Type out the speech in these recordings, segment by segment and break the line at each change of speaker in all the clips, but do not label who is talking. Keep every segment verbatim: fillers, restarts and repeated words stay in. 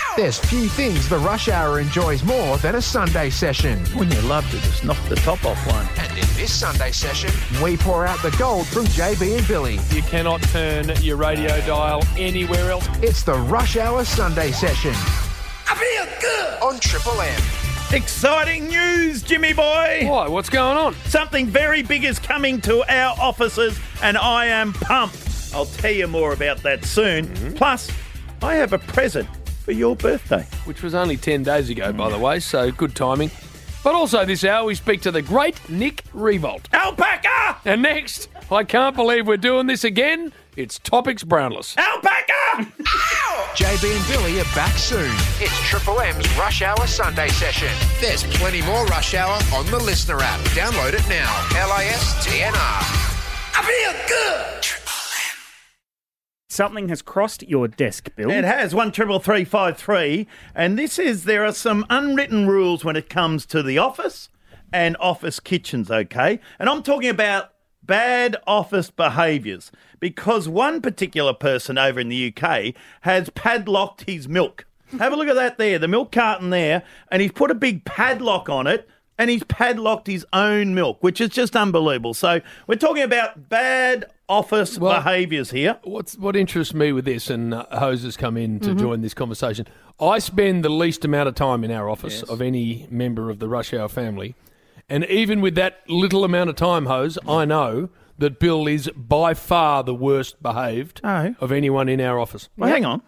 There's few things the rush hour enjoys more than a Sunday session.
Wouldn't you love to just knock the top off one?
And in this Sunday session, we pour out the gold from J B and Billy.
You cannot turn your radio dial anywhere else.
It's the Rush Hour Sunday session.
I feel good
on Triple M.
Exciting news, Jimmy boy.
Why? What's going on?
Something very big is coming to our offices, and I am pumped. I'll tell you more about that soon. Mm-hmm. Plus, I have a present for your birthday.
Which was only ten days ago, by the way, so good timing. But also this hour, we speak to the great Nick Riewoldt.
Alpaca!
And next, I can't believe we're doing this again, it's Topics Brownless.
Alpaca!
J B and Billy are back soon. It's Triple M's Rush Hour Sunday session. There's plenty more Rush Hour on the Listener app. Download it now. L I S T N R.
I feel good. Triple M.
Something has crossed your desk, Bill.
It has, one triple three five three, and this is, there are some unwritten rules when it comes to the office and office kitchens, okay? And I'm talking about bad office behaviours, because one particular person over in the U K has padlocked his milk. Have a look at that there, the milk carton there, and he's put a big padlock on it, and he's padlocked his own milk, which is just unbelievable. So we're talking about bad office
Well,
behaviours here.
What's What interests me with this, and uh, Hose has come in to
Mm-hmm.
join this conversation, I spend the least amount of time in our office
Yes.
of any member of the Rush Hour family. And even with that little amount of time, Hose, I know that Bill is by far the worst behaved
Oh.
of anyone in our office.
Well, hang on.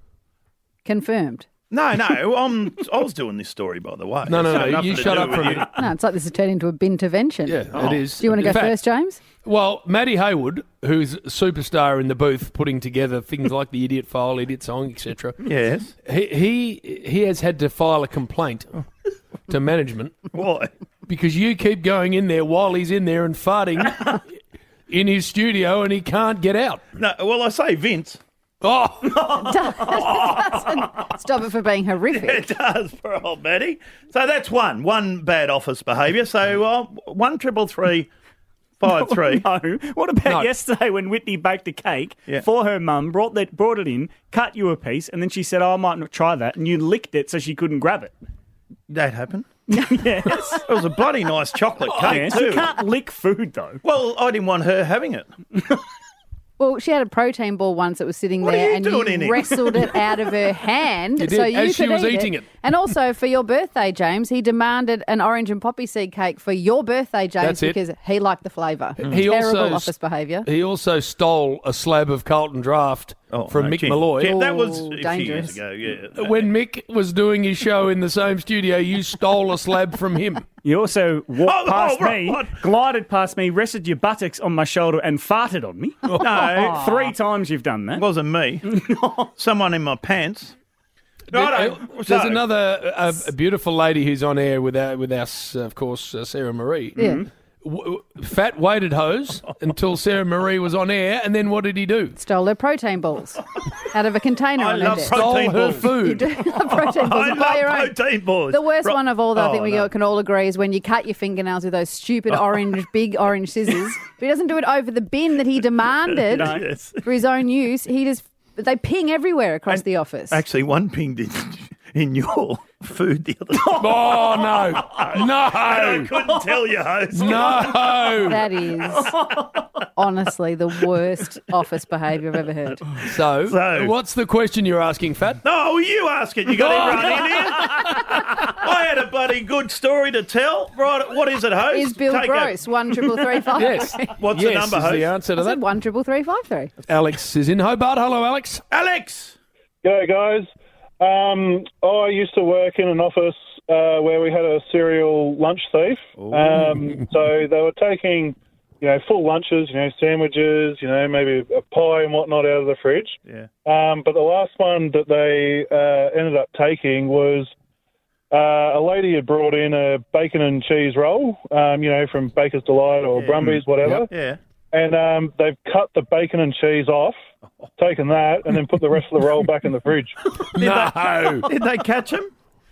Confirmed.
No, no, I'm, I was doing this story, by the way.
No, no,
It's got
no,
nothing
you
to
shut
do
up
with
for a
you.
minute.
No, it's like this has turned into a bintervention.
Yeah,
Oh.
Do
it is.
you want to go
In fact,
first, James?
Well, Matty Haywood, who's a superstar in the booth, putting together things like the Idiot File, Idiot Song, et cetera.
Yes.
He, he he has had to file a complaint to management
Why?
because you keep going in there while he's in there and farting in his studio and he can't get out.
No, well, I say Vince.
Oh,
Doesn't stop it for being horrific.
It does for old Matty. So that's one. One bad office behaviour. So uh, one triple three five three.
No. What about
No.
yesterday when Whitney baked a cake
Yeah.
for her mum, brought that, brought it in, cut you a piece, and then she said, oh, I might not try that, and you licked it so she couldn't grab it.
That happened.
Yes.
It was a bloody nice chocolate cake
Yes.
too.
You can't lick food, though.
Well, I didn't want her having it.
Well, she had a protein ball once that was sitting
What are
there,
you
and
doing in
you
it?
wrestled it out of her hand,
You did,
so you
as she
could
was
eat
eating
it.
it.
And also for your birthday, James, he demanded an orange and poppy seed cake for your birthday, James,
That's it.
because he liked the flavour.
He
Terrible
also-
office behaviour.
he also stole a slab of Carlton Draft
Oh,
from
no,
Mick
Kim-
Malloy.
Kim, that was
Ooh,
a few
dangerous.
years ago, yeah.
When Mick was doing his show in the same studio, you stole a slab from him.
You also walked
Oh, oh,
past
right,
me,
what?
glided past me, rested your buttocks on my shoulder, and farted on me. No, three times you've done that.
It wasn't me. Someone in my pants. Righto.
There's
So-
another uh, a beautiful lady who's on air with our, with us, of course, uh, Sarah Marie.
Yeah.
W- fat waited hose until Sarah Marie was on air, and then what did he do?
Stole her protein balls out of a container
I
on her
love
desk.
pro-
Stole
Protein
her
balls.
You
food.
do love protein balls.
I
You buy your own.
love protein balls.
The worst
Right.
one of all, though, I think
Oh,
we
no.
can all agree, is when you cut your fingernails with those stupid orange, big orange scissors. But he doesn't do it over the bin that he demanded
No.
Yes.
for his own use. He just they ping everywhere across the office.
Actually, one ping did in your food the other day.
Oh, no.
I
No.
couldn't tell you, host.
No.
That is honestly the worst office behaviour I've ever heard.
So,
So-
what's the question you're asking, Fat?
No, you ask it. You got everyone in here. I had a bloody good story to tell. Right, what is it, host?
Is Bill
Take it.
Gross one triple three five?
Yes.
What's
yes
the number,
is
host?
the answer to
I
that.
said one triple three five three.
Alex is in Hobart. Hello, Alex.
Alex.
G'day, guys. Um, I used to work in an office uh, where we had a serial lunch thief. Um, so they were taking, you know, full lunches, you know, sandwiches, you know, maybe a pie and whatnot out of the fridge.
Yeah.
Um, but the last one that they uh, ended up taking was uh, a lady had brought in a bacon and cheese roll, um, you know, from Baker's Delight or
Yeah.
Brumbies, whatever.
Yeah.
And um, they've cut the bacon and cheese off, taken that, and then put the rest of the roll back in the fridge.
No.
Did they catch him?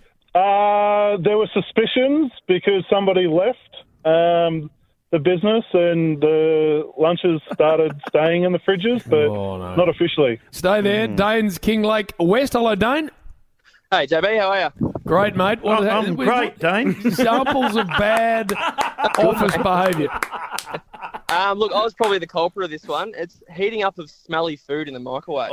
Uh, there were suspicions because somebody left um, the business and the lunches started staying in the fridges, but
Oh, no.
not officially.
Stay there. Dane's King Lake West. Hello, Dane.
Hey, J B, how are you?
Great, mate. What,
I'm
what-
great, Dane.
Examples of bad office behaviour.
Um, look, I was probably the culprit of this one. It's heating up of smelly food in the microwave.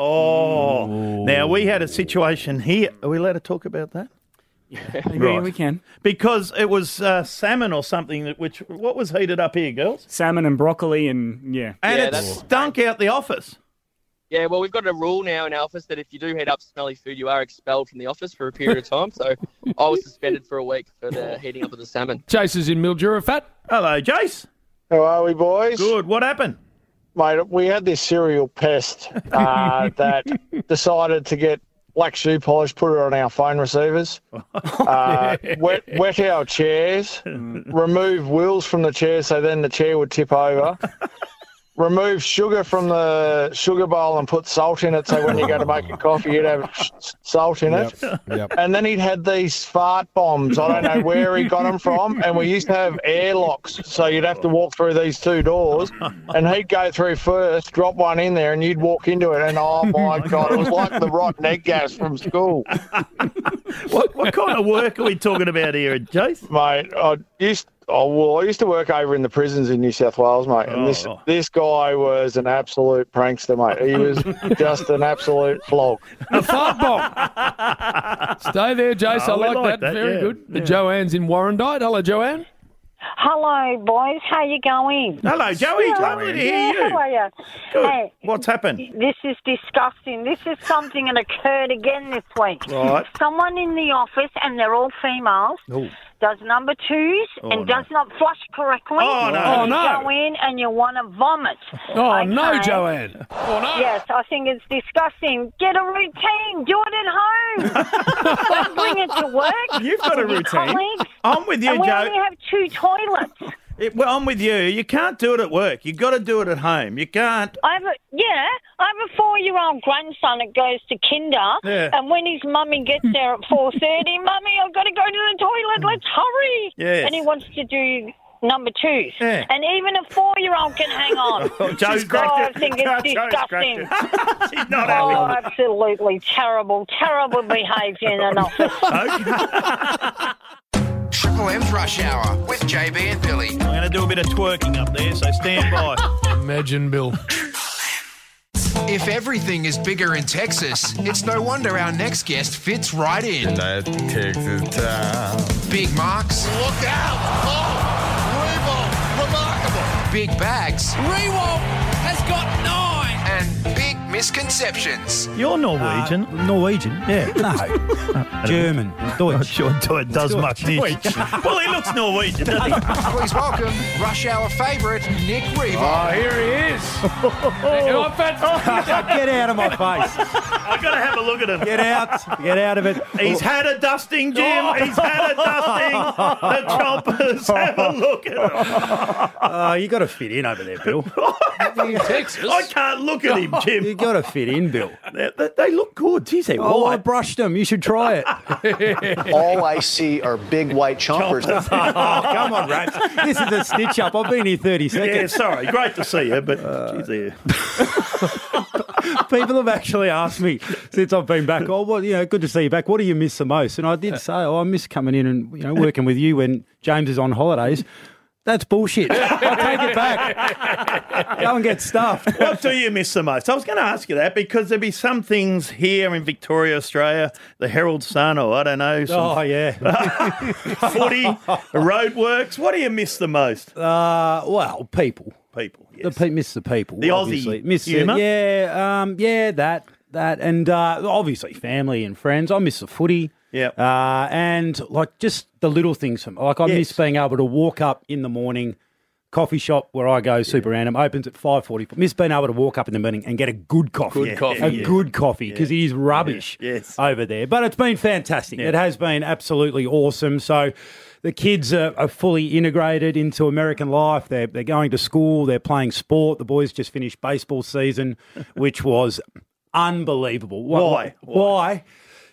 Oh, now we had a situation here. Are we allowed to talk about that?
Maybe
Right.
we can.
Because it was uh, salmon or something. That which what was heated up here, girls?
Salmon and broccoli and, yeah.
And
Yeah,
it
that's-
stunk out the office.
Yeah, well, we've got a rule now in our office that if you do heat up smelly food, you are expelled from the office for a period of time. So I was suspended for a week for the heating up of the salmon.
Chase is in Mildura Fat.
Hello, Jace.
How are we, boys?
Good. What happened?
Mate, we had this serial pest uh, that decided to get black shoe polish, put it on our phone receivers, uh, wet, wet our chairs, remove wheels from the chair so then the chair would tip over, remove sugar from the sugar bowl and put salt in it so when you go to make a coffee you'd have sh- salt in it.
Yep.
And then he'd had these fart bombs. I don't know where he got them from. And we used to have airlocks. So you'd have to walk through these two doors. And he'd go through first, drop one in there, and you'd walk into it. And, oh, my God, it was like the rotten egg gas from school.
What what kind of work are we talking about here, Jace?
Mate, I used oh well, I used to work over in the prisons in New South Wales, mate, and this
Oh.
this guy was an absolute prankster, mate. He was just an absolute flog.
The fart bomb. Stay there, Jace.
Oh,
I
we
like,
like
that.
that,
Very
yeah.
good.
Yeah.
Joanne's in Warrandyte. Hello, Joanne.
Hello, boys. How you going?
Hello, Joey. Lovely to hear
Yeah,
you.
how are you?
Good.
Hey,
What's happened?
this is disgusting. This is something that occurred again this week.
Right.
Someone in the office, and they're all females,
Oh.
does number twos
Oh,
and
no.
does not flush correctly.
Oh, no.
And
Oh,
you
no.
go in and you want to vomit.
Oh, no,
Okay?
Joanne. Oh, no.
Yes, I think it's disgusting. Get a routine. Do it at home. Don't bring it to work.
You've got a
with your
routine.
colleagues.
I'm with you,
And we
Joe.
only have two toilets.
It- well, I'm with you. You can't do it at work. You've got to do it at home. You can't.
I have a, yeah, I have a four-year-old grandson that goes to kinder,
Yeah.
and when his mummy gets there at four thirty, Mummy, I've got to go to the toilet, let's hurry.
Yes.
And he wants to do number twos.
Yeah.
And even a four-year-old can hang on.
Oh, Joe's
oh,
cracked
I
it.
think it's
Joe's
disgusting.
cracked it. She's not
Oh,
happy.
absolutely terrible, terrible behaviour in an office.
Triple M's Rush Hour with J B and Billy.
I'm going to do a bit of twerking up there, so stand by.
Imagine, Bill.
If everything is bigger in Texas, it's no wonder our next guest fits right in.
That Texas town.
Big marks. Look out! Oh, remarkable. Big bags.
Rewalt has got nine.
And big misconceptions.
You're Norwegian.
Uh, Norwegian?
Yeah.
No. German. Deutsch.
Sure, it does much.
Deutsch.
Well, he looks Norwegian, doesn't he?
Please welcome Rush Hour favourite Nick Reaver.
Oh, here he is. Oh,
Get out of my face.
I've got to have a look at him.
Get out. Get out of it.
He's had a dusting, Jim. He's had a dusting. The choppers. Have a look at him.
Uh, you got to fit in over there, Bill.
Texas.
I can't look at him, Jim.
You got to fit in, Bill.
They, they, they look good. Geez, they're
Oh, I
white.
brushed them. You should try it.
All I see are big white chompers.
Oh, come on, Rats. This is a stitch up. I've been here thirty
Yeah,
seconds.
sorry. Great to see you, but geez, there.
People have actually asked me since I've been back, oh, well, you know, good to see you back. What do you miss the most? And I did say, oh, I miss coming in and, you know, working with you when James is on holidays. That's bullshit. I'll take it back. Go and get stuffed.
What do you miss the most? I was going to ask you that because there'd be some things here in Victoria, Australia, the Herald Sun, or I don't know, some
Oh, yeah.
footy, roadworks. What do you miss the most?
Uh, well, people.
People, yes.
The pe- miss the people.
The Aussie
obviously. Miss the-
humour?
Yeah, um, yeah, that, that. And uh, obviously family and friends. I miss the footy.
Yeah.
Uh, and like just the little things. From, like I
Yes.
miss being able to walk up in the morning, coffee shop where I go, super random, opens at five forty. Miss being able to walk up in the morning and get a good coffee.
Good coffee.
A
Yeah.
good coffee because it is rubbish
Yeah. Yes.
over there. But it's been fantastic.
Yeah.
It has been absolutely awesome. So the kids are, are fully integrated into American life. They're, they're going to school. They're playing sport. The boys just finished baseball season, which was unbelievable.
Why?
Why?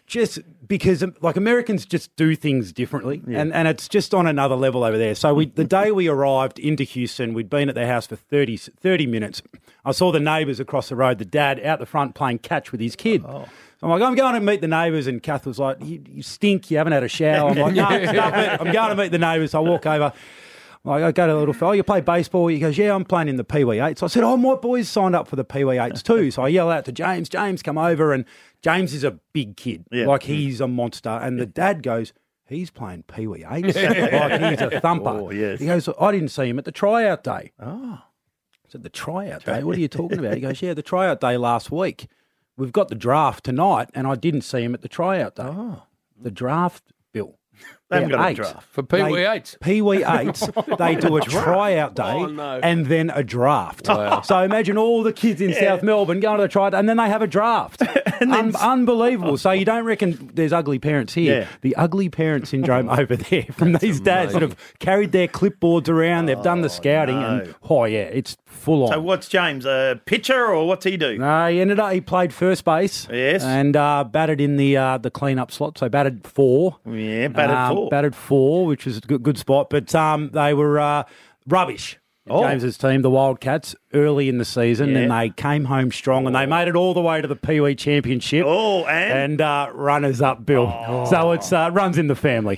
just because um, like Americans just do things differently, and, and it's just on another level over there. So we the day we arrived into Houston, we'd been at their house for thirty, thirty minutes. I saw the neighbours across the road, the dad out the front playing catch with his kid. Oh. I'm like, I'm going to meet the neighbours, and Kath was like, you, you stink, you haven't had a shower. I'm like, no, stop it. I'm going to meet the neighbours. I walk over. Like, I go to the little fella, you play baseball? He goes, yeah, I'm playing in the Pee Wee eights. I said, oh, my boys signed up for the Pee Wee eights too. So I yell out to James, James, come over. And James is a big kid. Yeah. Like, he's a monster. And the dad goes, he's playing Pee Wee eights. Like, he's a thumper. Oh, yes. He goes, I didn't see him at the tryout day. Oh. I said, the tryout day? What are you talking about? He goes, yeah, the tryout day last week. We've got the draft tonight, and I didn't see him at the tryout day. Oh. The draft, Bill.
They haven't got
eight.
a draft.
For Pee Wee eights?
Pee Wee eights, they do a tryout day
oh, no.
and then a draft.
Wow.
So imagine all the kids in yeah. South Melbourne going to the tryout, and then they have a draft. and Un- unbelievable. So you don't reckon there's ugly parents here. Yeah. The ugly parent syndrome over there from
That's
these dads
amazing.
that have carried their clipboards around, they've done the scouting,
no.
and oh, yeah, it's full on.
So what's James, a pitcher, or what's he do?
No, he ended up, he played first base.
Yes.
And uh, batted in the uh, the clean-up slot, so batted four.
Yeah, batted
um,
four.
Batted four, which was a good, good spot. But um, they were uh, rubbish.
Oh.
James's team, the Wildcats, early in the season,
Yeah.
and they came home strong,
Oh.
and they made it all the way to the Pee Wee Championship.
Oh, and?
And uh, runners up, Bill.
Oh.
So it's uh, runs in the family.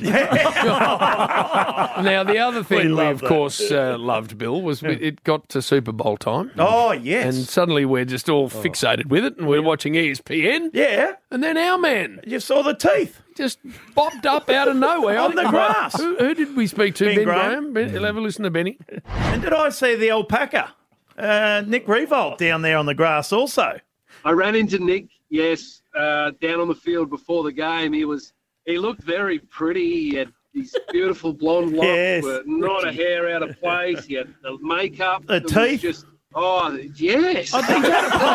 Now, the other thing
We
we,
love
of
that.
course, uh, loved, Bill, was we, it got to Super Bowl time.
Oh, yes.
And suddenly we're just all fixated with it, and we're watching E S P N.
Yeah.
And then our man
You saw the teeth.
just bopped up out of nowhere.
On the grass.
Who, who did we speak to?
Ben
Ben,
Graham.
Graham. Ben, You'll have a listen to Benny.
And did I see the alpaca? Uh, Nick Revolt down there on the grass also.
I ran into Nick, yes, uh, down on the field before the game. He was he looked very pretty. He had these beautiful blonde locks,
Yes.
with not a hair out of place. He had the makeup.
The
It was
teeth.
Just, oh, yes.
I think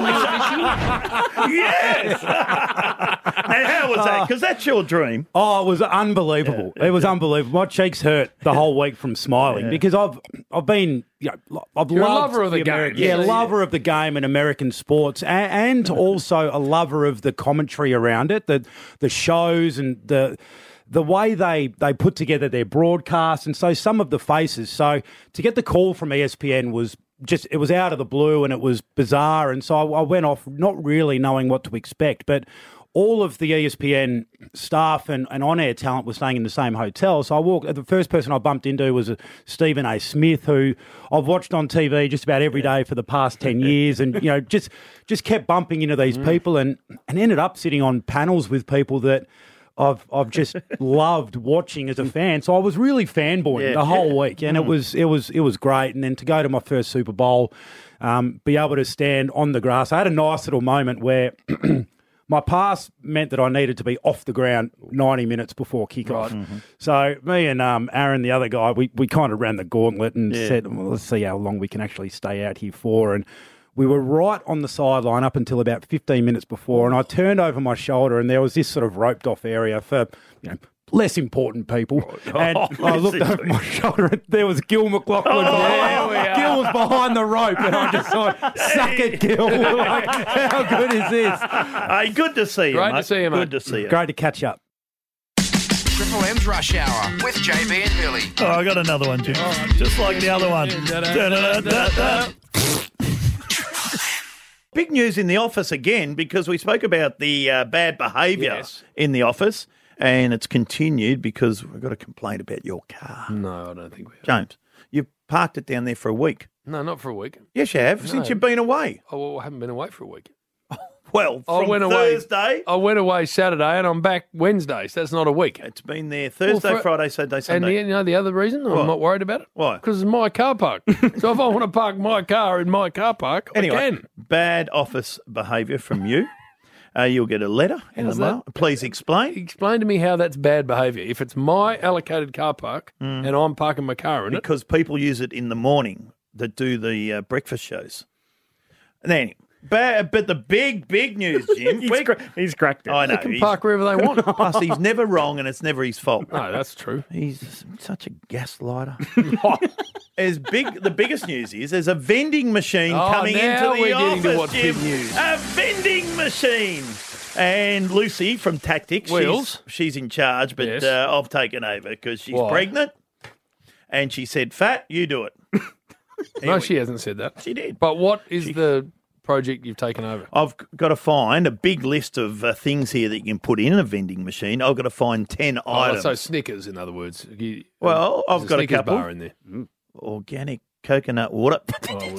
Yes. Now, how was that? Because that's your dream.
Oh, it was unbelievable.
Yeah.
It was unbelievable. My cheeks hurt the whole week from smiling
Yeah.
because I've I've been you know I've
You're a
loved
lover of the game.
American,
Yeah,
yeah,
yeah.
lover of the game and American sports, and, and also a lover of the commentary around it, the the shows and the. The way they, they put together their broadcasts, and so some of the faces. So to get the call from E S P N was just, it was out of the blue and it was bizarre. And so I, I went off not really knowing what to expect, but all of the E S P N staff and, and on-air talent were staying in the same hotel. So I walked, the first person I bumped into was Stephen A. Smith, who I've watched on T V just about every day for the past ten years, and, you know, just just kept bumping into these
Mm.
people and, and ended up sitting on panels with people that I've I've just loved watching as a fan. So I was really fanboying
Yeah,
the whole
yeah.
week, and
Mm.
it was it was it was great. And then to go to my first Super Bowl, um, be able to stand on the grass. I had a nice little moment where my pass meant that I needed to be off the ground ninety minutes before kickoff.
Mm-hmm.
So me and um, Aaron, the other guy, we, we kind of ran the gauntlet and
Yeah.
said, well, let's see how long we can actually stay out here for. And we were right on the sideline up until about fifteen minutes before, and I turned over my shoulder, and there was this sort of roped off area for, you know, less important people. And
Oh,
I looked
less
over my shoulder, and there was Gil McLaughlin.
Oh,
behind.
there we are.
Gil was behind the rope, and I just thought, suck it, Gil. Like, how good is this?
Hey, good to see you,
Great to
mate.
see you, mate.
Good to see you.
Great to catch up.
Triple M's Rush Hour with J B and Billy.
Oh, I got another one, Jim. Just like the other one. Da-da-da-da-da. Big news in the office again, because we spoke about the uh, bad behaviour
Yes.
in the office, and it's continued because we've got a complaint about your car.
No, I don't think we have.
James, you've parked it down there for a week.
No, not for a week.
Yes, you have, since
No.
you've been away.
Oh, well, I haven't been away for a week.
Well,
I
from
went away-
Thursday.
I went away Saturday and I'm back Wednesday, so that's not a week.
It's been there Thursday,
Well, for-
Friday, Saturday,
And
Sunday.
the, you know the other reason
What?
I'm not worried about it?
Why?
Because it's my car park. So if I want to park my car in my car park,
Anyway,
I can.
bad office behaviour from you. Uh, you'll get a letter in
How's
the mail. Please explain.
Explain to me how that's bad behaviour. If it's my allocated car park
Mm.
and I'm parking my car in it,
Because people use it in the morning that do the uh, breakfast shows. And then, bad, but the big, big news, Jim.
He's,
we-
cra- he's cracked it.
I know.
they can
he's-
park wherever they want.
Plus, he's never wrong, and it's never his fault.
No, that's true.
He's such a gaslighter. As big, the biggest news is there's a vending machine
Oh,
coming
now
into the
we're getting
office,
to what's
Jim.
big news.
A vending machine. And Lucy from Tactics.
Wheels.
She's, she's in charge, but
Yes.
uh, I've taken over because she's
Why?
pregnant. And she said, Fat, you do it.
No, she hasn't said that.
She did.
But what is the project you've taken over?
I've got to find a big list of uh, things here that you can put in a vending machine. I've got to find ten
Oh,
items.
so Snickers, in other words. You-
Well,
there's
I've got a
Snickers
couple.
bar in there.
Organic coconut water.
Oh,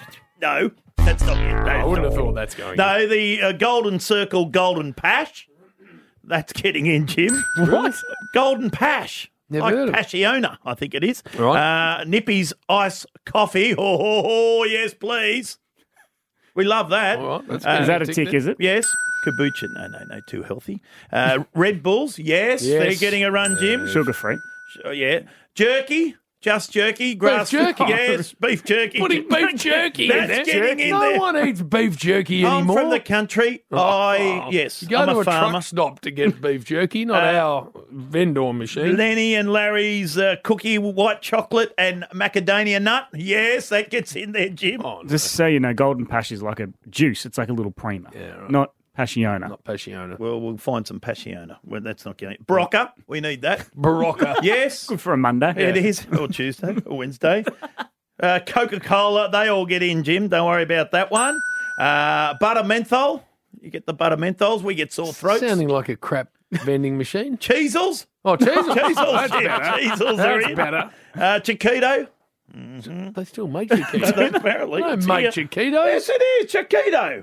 no, that's not it.
I wouldn't have thought that's going.
No, the uh, Golden Circle Golden Pash. That's getting in, Jim.
What?
Golden Pash.
Never
like
heard of it.
Passiona, I think it is.
Right.
Uh, Nippy's Ice Coffee. Oh, oh, oh, yes, please. We love that.
All right, that's
Uh,
good.
Is that a tick, is it?
Yes. Kombucha. No, no, no, too healthy. Uh, Red Bulls. Yes,
Yes.
they're getting a run, Jim.
Sugar free.
Oh, yeah. Jerky. Just jerky. Grass
jerky?
Yes, beef jerky.
Putting beef jerky in
That's
there.
getting in
no
there.
one eats beef jerky
I'm
anymore.
from the country. I,
Oh,
yes,
You go
I'm
to
a
a,
farmer.
truck stop to get beef jerky, not
Uh,
our vendor machine.
Lenny and Larry's uh, cookie, white chocolate and macadamia nut. Yes, that gets in there, Jim.
Oh, no.
Just so you know, Golden Pash is like a juice. It's like a little prima,
Yeah, right.
not Passiona.
Not Passiona.
Well, we'll find some Passiona. Well, that's not getting Barocca. We need that.
Barocca.
Yes,
Good for a Monday.
it is. Or Tuesday or Wednesday. Uh, Coca-Cola, they all get in, Jim. Don't worry about that one. Uh, butter menthol. You get the butter menthols. We get sore throats.
Sounding like a crap vending machine.
Cheezels.
Oh, Cheezels.
Cheezels.
That's
Jim.
better.
Cheezels are
That's
in.
better.
Uh, Chiquito.
They still make Chiquito.
Apparently.
They
It's
make
here.
Chiquitos.
Yes, it is. Chiquito.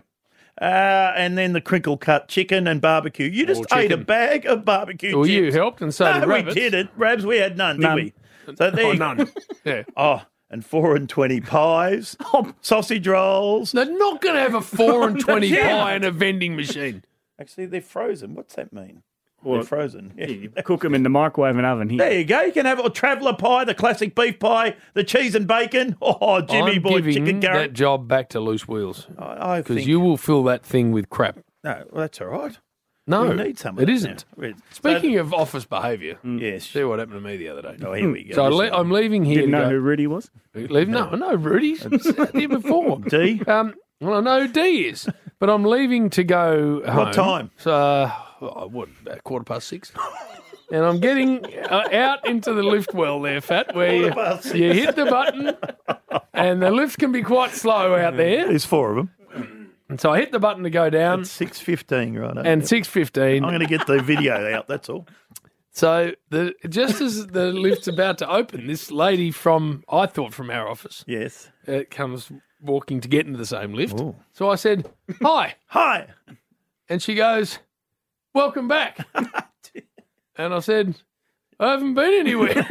Uh, and then the crinkle cut chicken and barbecue. You just
Oh,
ate a
chicken.
bag of barbecue
Well,
chips.
you helped, and so
no,
did
we
Rabbits.
didn't. Rabs, we had none, did
None.
we? So there
Oh,
you
none. Yeah.
Oh, and four and twenty pies, sausage rolls.
They're not going to have a four and twenty
Yeah.
pie in a vending machine.
Actually, they're frozen. What's that mean?
Well,
they're frozen. Yeah.
You cook them in the microwave and oven here.
There you go. You can have a traveller pie, the classic beef pie, the cheese and bacon. Oh, Jimmy
I'm
boy,
giving
chicken
that
carrot.
job back to Loose Wheels
I, I
because
think
you will fill that thing with crap.
no, well, that's all right.
No,
We need some of
it
that
isn't.
now. We're-
Speaking of office behaviour,
so- yes.
see what happened to me the other day.
Oh, here we go.
So I
This
le-
one.
I'm leaving here
Didn't
to
know
go.
who Rudy was.
Leave? No, I know Rudy's here before.
D.
Um, well, I know who D is, but I'm leaving to go home.
What time?
So, uh, oh, what, about quarter past six? And I'm getting uh, out into the lift well there, Fat, where you,
Quarter past six.
you hit the button and the lift can be quite slow out there.
There's four of them.
And so I hit the button to go down
It's six fifteen, right?
and six fifteen.
I'm going to get the video out. That's all.
So the just as the lift's about to open, this lady from, I thought from our office,
Yes.
uh, comes walking to get into the same lift.
Ooh.
So I said, hi.
Hi.
And she goes, welcome back. And I said, I haven't been anywhere.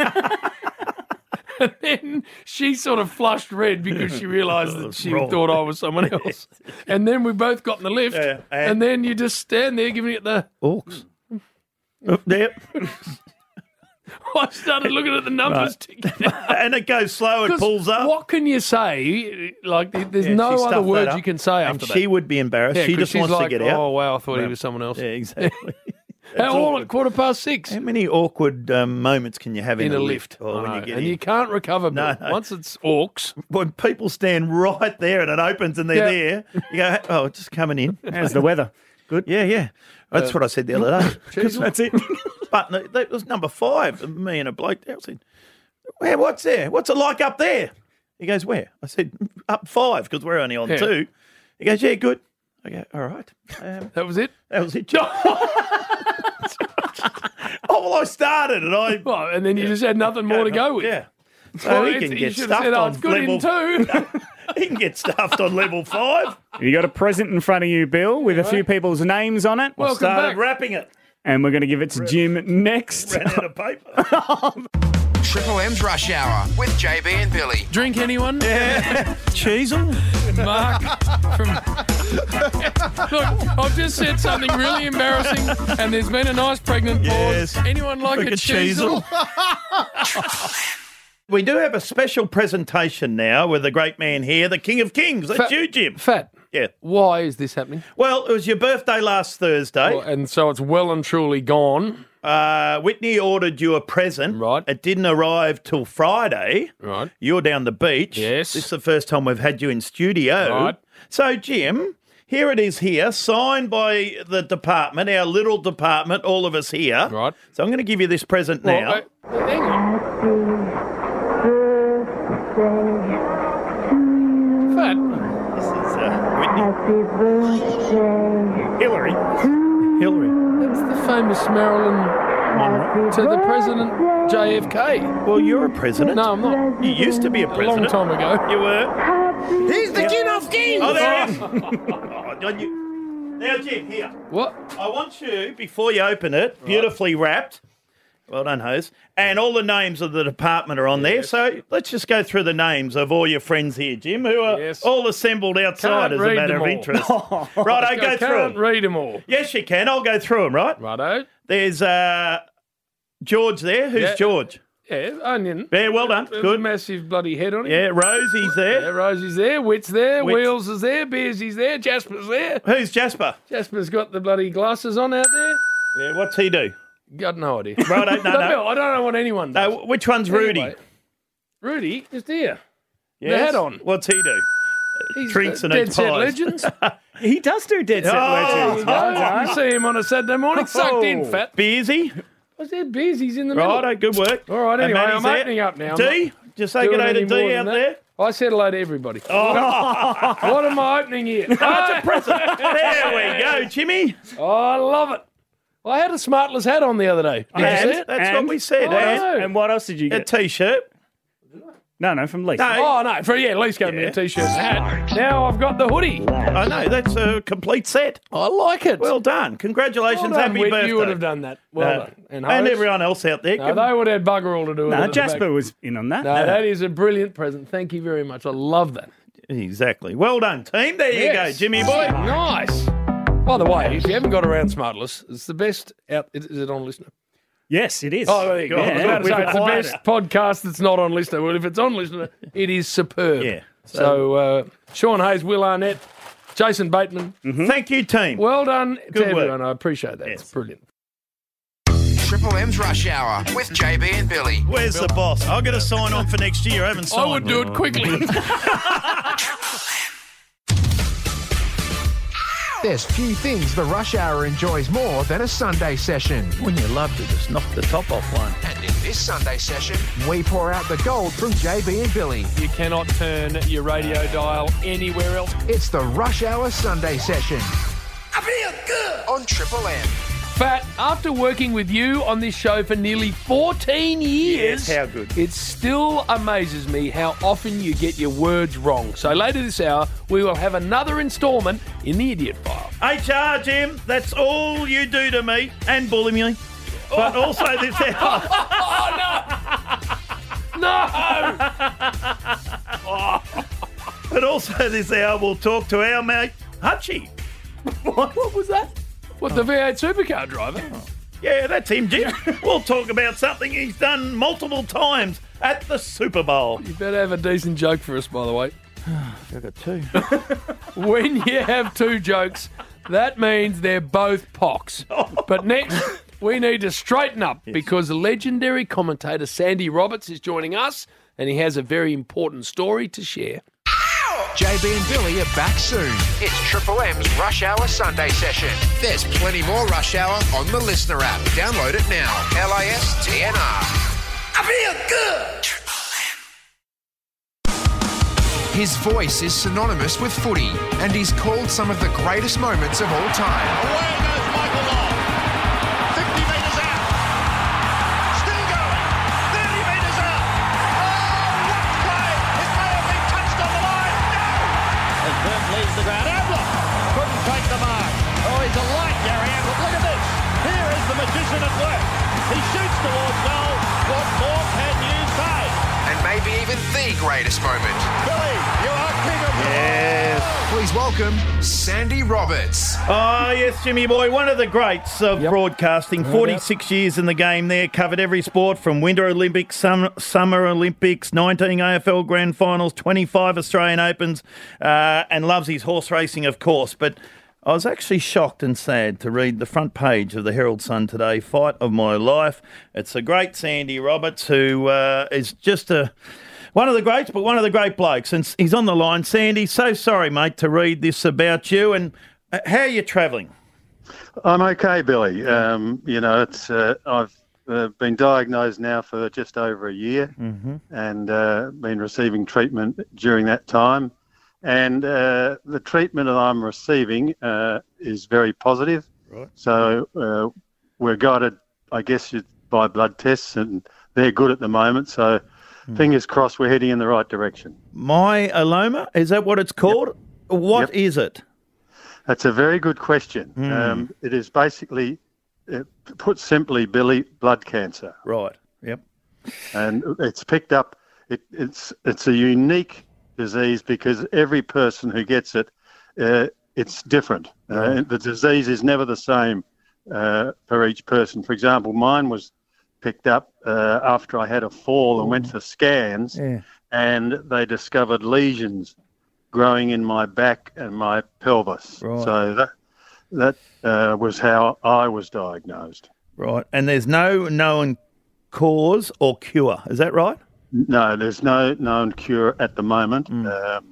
And then she sort of flushed red because she realised that she
Wrong.
thought I was someone else. And then we both got in the lift.
Yeah, and-
and then you just stand there giving it the...
Orcs. Oh, yep.
I started looking at the numbers ticking.
And it goes slow. It
'Cause
pulls up.
What can you say? Like, there's
Yeah, she
no other
stuffed that
words
up.
you can say
And
after
she
that.
would be embarrassed.
Yeah,
she
'cause
just
she's
wants
like,
to get out.
oh, wow, I thought he
Yeah.
was someone else.
Yeah, exactly.
How
It's
all
awkward.
at quarter past six?
How many awkward um, moments can you have in,
In a lift.
Or when
I
you
know.
get
and
in?
you can't recover.
No,
Bill.
no.
Once it's orcs.
When people stand right there and it opens and they're
Yeah.
there, you go, oh, just coming in.
How's the weather?
Good. Yeah, yeah. That's
Uh,
what I said the other day.
Cheese.
That's it.
But no, that was number five. Me and a bloke there. I said, "Where? What's there? What's it like up there?" He goes, "Where?" I said, "Up five because we're only on
Yeah.
two." He goes, "Yeah, good." I go, "All right." Um,
That was it?
that was it. Oh well, I started and I
Well, and then you just had nothing more to go with.
yeah. So
Well,
he
it's-
can
you
get
should have
stuffed
said, oh,
on
it's good
level
in two.
He can get stuffed on level five.
You got a present in front of you, Bill, with a few people's names on it.
Welcome
Started
back.
wrapping it.
And we're going to give it to Jim next.
Ran out of paper.
Triple M's Rush Hour with J B and Billy.
Drink anyone?
Cheesel.
Mark from. Look, I've just said something really embarrassing, and there's been a nice pregnant pause.
Yes.
Anyone like,
Like
a
a
cheesel?
We do have a special presentation now with the great man here, the King of Kings. That's
Fat-
you, Jim.
Fat.
Yeah.
Why is this happening?
Well, it was your birthday last Thursday.
Well, and so it's well and truly gone.
Uh, Whitney ordered you a present.
Right.
It didn't arrive till Friday.
Right.
You're down the beach.
Yes.
This is the first time we've had you in studio.
Right.
So, Jim, here it is here, signed by the department, our little department, all of us here.
Right.
So I'm going to give you this present
Well,
now.
uh, hang on. Fat.
This is uh, Whitney. Hillary. Hillary.
That's the famous Marilyn to the President J F K.
Well, you're a president.
No, I'm not.
You used to be a
A
president.
long time ago.
You were.
He's the king of kings.
Oh, there he is. Oh, don't you- Now, Jim, here.
What?
I want you, before you open it, beautifully wrapped. Well done, Hose. And all the names of the department are on there. So let's just go through the names of all your friends here, Jim, who are
Yes.
all assembled outside
Can't
as a
read
matter
them
of
all.
interest. Right, I go through
Can't
them.
read them all.
Yes, you can. I'll go through them, right?
Righto.
There's uh, George there. Who's
Yeah.
George?
Yeah, onion.
Yeah, well done.
There's
Good.
a massive bloody head on him.
Yeah, Rosie's there.
Yeah, Rosie's there, Wit's there,
Wit's-
Wheels is there, Bearsy's there, Jasper's there.
Who's Jasper?
Jasper's got the bloody glasses on out there.
Yeah, what's he do?
Got no idea.
Right, no, no.
Bill, I don't know what anyone does.
No, which one's Rudy?
Anyway, Rudy is there.
Yes?
The hat on.
What's he do?
He's
Drinks
uh,
and
Dead
eats
Set
pies.
Legends.
He does do Dead Set
Oh,
Legends.
There you
Well
go. You
done.
see him on a Saturday morning, sucked in,
Oh.
fat.
Beersy?
I said Bearsy's in the middle.
Righto, good work.
All right,
And
anyway,
Matty's
I'm
there.
opening up now. I'm
D?
not
Just say
doing
good day to
any more
D
than
out
that.
there.
I said hello to everybody.
Oh,
What am I opening here?
that's a present. There we go, Jimmy.
Oh, I love it. I had a Smartless hat on the other day. Did you
And
see it?
that's
And-
what we said.
Oh,
and
no.
And what else did you
a
get?
T-shirt.
No, no, from Lisa.
No.
Oh, no. For, yeah, at least gave me
Yeah.
a T-shirt and a hat. Now I've got the hoodie.
I know, that's a complete set.
I like it.
Well done. Congratulations.
Well done,
Happy
Whit.
birthday.
You would have done that. Well
No.
done. And,
And
Hose?
everyone else out there.
No,
Give-
they would have bugger all to do with it.
No,
at the
Jasper
back.
was in on that.
No, that is a brilliant present. Thank you very much. I love that.
Exactly. Well done, team. There you
Yes.
go, Jimmy boy.
Nice. By the way, if you haven't got around Smartless, it's the best out. Is it on Listener?
Yes, it is.
Oh, there you go.
Yeah,
I was about to
we've
say, it's the
acquired
best
it.
podcast that's not on Listener. Well, if it's on Listener, it is superb.
Yeah.
So, uh, Sean Hayes, Will Arnett, Jason Bateman.
Thank you, team.
Well done
Good
to
work.
everyone. I appreciate that.
Yes.
It's brilliant.
Triple M's Rush Hour with J B and Billy.
Where's the boss? I've got to sign on for next year. I haven't signed.
I would do it quickly.
There's few things the Rush Hour enjoys more than a Sunday session.
Wouldn't you love to just knock the top off one?
And in this Sunday session, we pour out the gold from J B and Billy.
You cannot turn your radio dial anywhere else.
It's the Rush Hour Sunday session. I feel good on Triple M.
Fat, after working with you on this show for nearly fourteen years,
Yes, how good.
it still amazes me how often you get your words wrong. So later this hour, we will have another instalment in the Idiot File.
H R, Jim, that's all you do to me and bully me. But also this hour.
Oh, no! No!
But also this hour we'll talk to our mate Hutchie.
What, what was that? What, the V eight supercar driver?
Yeah, that's him, Jim. We'll talk about something he's done multiple times at the Super Bowl.
You better have a decent joke for us, by the way.
I've got two.
When you have two jokes, that means they're both pox. But next, we need to straighten up because legendary commentator Sandy Roberts is joining us and he has a very important story to share.
J B and Billy are back soon. It's Triple M's Rush Hour Sunday session. There's plenty more Rush Hour on the Listener app. Download it now. L I S T N R. I feel good. Triple M. His voice is synonymous with footy, and he's called some of the greatest moments of all time.
Away goes Michael Long. fifty metres out. Still going. thirty metres out. Oh, what play! It may have been touched on the line. No! As Burn leaves the ground. Abler couldn't take the mark. Oh, he's a light, Gary Abler. Look at this. Here is the magician at work. He shoots towards goal. What more can you say?
And maybe even the greatest moment.
Billy, you are king of the
Yes.
Please welcome Sandy Roberts.
Oh, yes, Jimmy boy, one of the greats of broadcasting. forty-six years in the game there, covered every sport from Winter Olympics, summer, summer Olympics, nineteen A F L Grand Finals, twenty-five Australian Opens, uh, and loves his horse racing, of course. But I was actually shocked and sad to read the front page of the Herald Sun today, Fight of My Life. It's the great Sandy Roberts, who uh, is just a... One of the greats, but one of the great blokes. And he's on the line. Sandy, so sorry, mate, to read this about you. And uh, how are you travelling?
I'm okay, Billy. Um, you know, it's uh, I've uh, been diagnosed now for just over a year
Mm-hmm.
and uh, been receiving treatment during that time. And uh, the treatment that I'm receiving uh, is very positive.
Right.
So uh, we're guided, I guess, by blood tests, and they're good at the moment. So
Hmm.
fingers crossed we're heading in the right direction.
Myeloma, is that what it's called? Yep. What
Yep.
is it?
That's a very good question.
Mm.
Um, it is basically, uh, put simply, Billy, blood cancer.
Right. Yep.
And it's picked up. It, it's it's a unique disease because every person who gets it, uh, it's different. Uh,
Right.
the disease is never the same uh, for each person. For example, mine was picked up uh, after I had a fall and went for scans,
Yeah.
and they discovered lesions growing in my back and my pelvis.
Right.
So that that uh, was how I was diagnosed.
Right. And there's no known cause or cure. Is that right?
No, there's no known cure at the moment,
Mm.
um,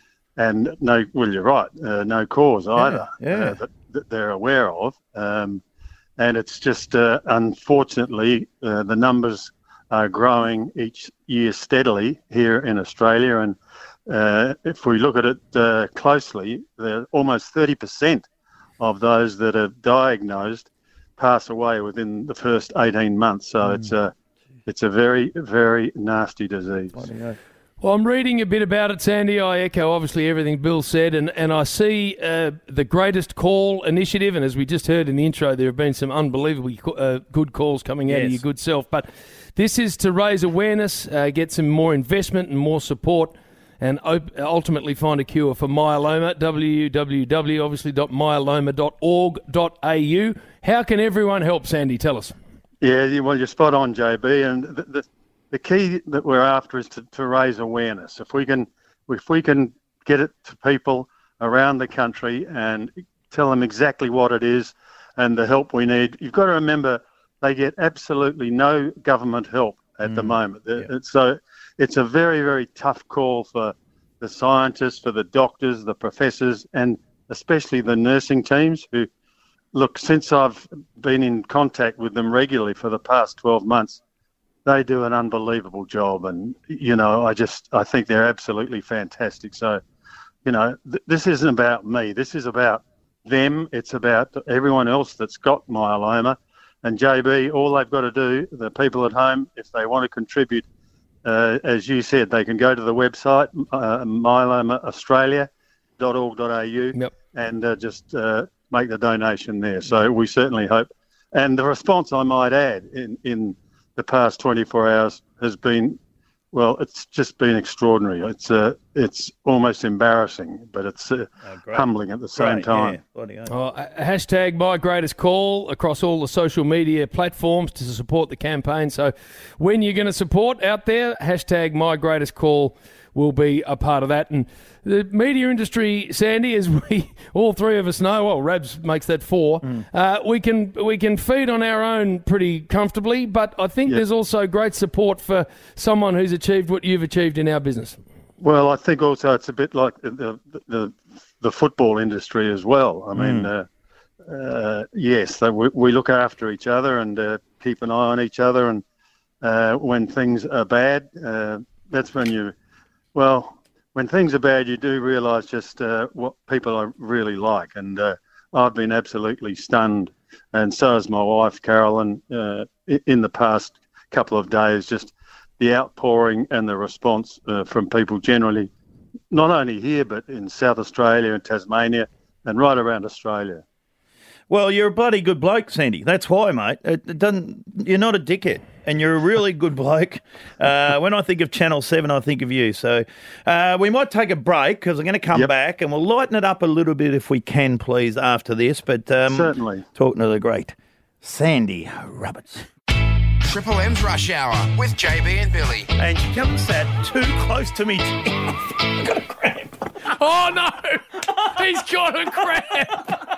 and no. Well, you're right. Uh, no cause either
yeah.
Uh, that, that they're aware of, um, and it's just uh, unfortunately uh, the numbers are growing each year steadily here in Australia, and uh, if we look at it uh, closely, there almost thirty percent of those that are diagnosed pass away within the first eighteen months. So
Mm.
it's a it's a very, very nasty disease.
Well, I'm reading a bit about it, Sandy. I echo, obviously, everything Bill said, and, and I see uh, the Greatest Call initiative, and as we just heard in the intro, there have been some unbelievably uh, good calls coming out
Yes.
of your good self. But this is to raise awareness, uh, get some more investment and more support, and op- ultimately find a cure for myeloma. w w w obviously dot myeloma dot org dot a u. How can everyone help, Sandy? Tell us.
Yeah, you- well, you're spot on, J B. And the, the, the key that we're after is to, to raise awareness. If we can, if we can get it to people around the country and tell them exactly what it is and the help we need. You've got to remember they get absolutely no government help at the moment. It's So it's a very, very tough call for the scientists, for the doctors, the professors, and especially the nursing teams who, look, since I've been in contact with them regularly for the past twelve months, they do an unbelievable job. And, you know, I just, I think they're absolutely fantastic. So, you know, th- this isn't about me. This is about them. It's about everyone else that's got myeloma. And J B, all they've got to do, the people at home, if they want to contribute, uh, as you said, they can go to the website, uh, myeloma australia dot org dot a u,
yep.
and uh, just uh, make the donation there. So we certainly hope. And the response, I might add, in, in the past twenty-four hours has been, well, it's just been extraordinary. It's uh, it's almost embarrassing, but it's uh, humbling at the same
Great,
time.
yeah. Bloody hell.
Oh, uh, hashtag My Greatest Call across all the social media platforms to support the campaign. So when you're going to support out there, hashtag My Greatest Call will be a part of that. And the media industry, Sandy, as we all three of us know, well, Rabs makes that four,
Mm.
uh, we can we can feed on our own pretty comfortably, but I think
Yeah.
there's also great support for someone who's achieved what you've achieved in our business.
Well, I think also it's a bit like the the, the, the football industry as well. I mean,
Mm.
uh, uh, yes, they, we, we look after each other and uh, keep an eye on each other. And uh, when things are bad, uh, that's when you, well, when things are bad, you do realise just uh, what people are really like. And uh, I've been absolutely stunned, and so has my wife, Carolyn, uh, i- in the past couple of days, just the outpouring and the response uh, from people generally, not only here, but in South Australia and Tasmania and right around Australia.
Well, you're a bloody good bloke, Sandy. That's why, mate. It, it doesn't. You're not a dickhead, and you're a really good bloke. Uh, when I think of Channel Seven, I think of you. So uh, we might take a break because I'm going to come
Yep.
back, and we'll lighten it up a little bit if we can, please, after this. But um,
Certainly.
talking to the great Sandy Roberts.
Triple M's Rush Hour with J B and Billy.
And she comes sat too close to me. I've got a cramp.
Oh, no! He's got a cramp!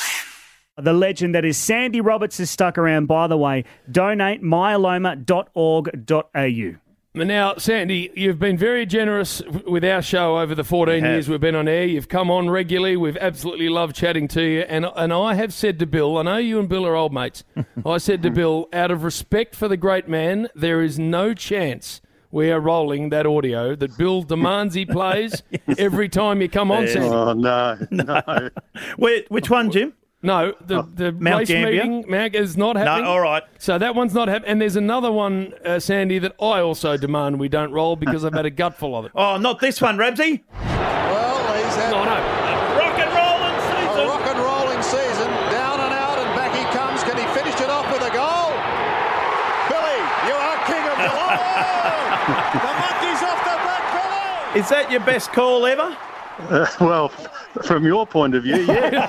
The legend that is Sandy Roberts is stuck around, by the way. Donate myeloma dot org dot a u.
Now, Sandy, you've been very generous with our show over the fourteen
You have.
years we've been on air. You've come on regularly. We've absolutely loved chatting to you. And and I have said to Bill, I know you and Bill are old mates. I said to Bill, out of respect for the great man, there is no chance we are rolling that audio that Bill demands he plays every time you come on,
Yes.
Sandy.
Oh, no, no.
Wait, which one, Jim?
No, the, the
Mount
race
Gambier?
meeting, Mount, is not happening.
all right.
So that one's not happening. And there's another one, uh, Sandy, that I also demand we don't roll because I've had a gutful of it.
Oh, not this one, Rabsy.
Well, he's had
No, no.
Rock and rolling
a
season.
rock and rolling season. Down and out, and back he comes. Can he finish it off with a goal? Billy, you are king of the world. The monkey's off the back, Billy.
Is that your best call ever?
Uh, well, from your point of view, yeah.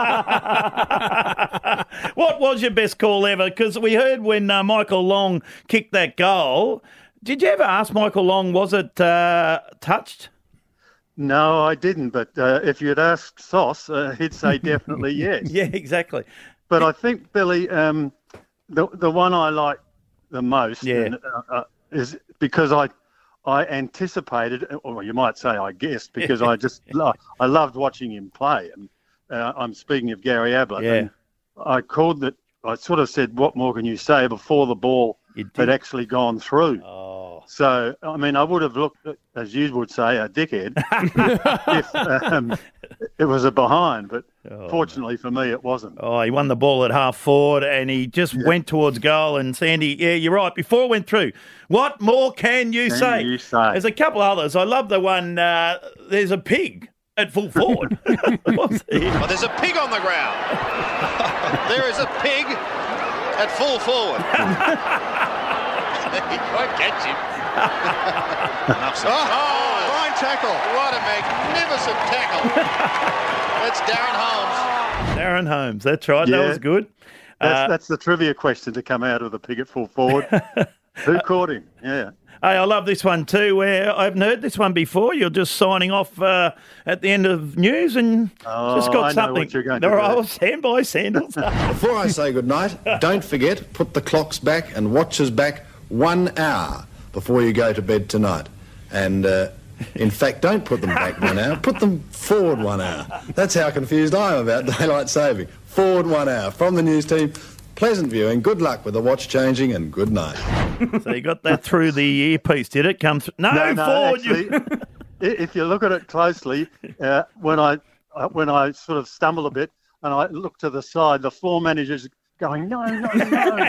What was your best call ever? Because we heard when uh, Michael Long kicked that goal. Did you ever ask Michael Long, was it uh, touched?
No, I didn't. But uh, if you'd asked Sauce, uh, he'd say definitely yes.
Yeah, exactly.
But I think, Billy, um, the the one I like the most
Yeah.
and, uh, uh, is because I I anticipated, or you might say I guessed, because I just lo- I loved watching him play. And uh, I'm speaking of Gary Ablett.
Yeah.
And I called that. I sort of said, "What more can you say?" before the ball had actually gone through.
Oh.
So I mean, I would have looked, as you would say, a dickhead if um, it was a behind. But fortunately for me, it wasn't.
Oh, he won the ball at half forward and he just went towards goal. And Sandy, yeah, you're right. Before it went through, what more can you
Can
say?
you say?
There's a couple others. I love the one, uh, there's a pig at full forward. What's he?
Oh, there's a pig on the ground. There is a pig at full forward. He won't catch him. oh, fine tackle. What a magnificent tackle. That's Darren Holmes.
Darren Holmes, that's right.
Yeah.
That was good.
That's,
Uh,
that's the trivia question to come out of the pig at full forward. Who caught him? Yeah.
Hey, I love this one too, where I haven't heard this one before. You're just signing off uh, at the end of news and
Oh,
just got
I know
something.
what you're going to
All right,
do.
I'll stand by, Sandals.
Before I say goodnight, don't forget, put the clocks back and watches back one hour before you go to bed tonight. And, uh, in fact, don't put them back one hour, put them forward one hour. That's how confused I am about daylight saving. Forward one hour. From the news team, pleasant viewing, good luck with the watch changing, and good night.
So you got that through the earpiece, did it? Come through? No,
No, no,
forward.
actually,
you...
i- if you look at it closely, uh, when I uh, when I sort of stumble a bit and I look to the side, the floor manager's going, no, no, no.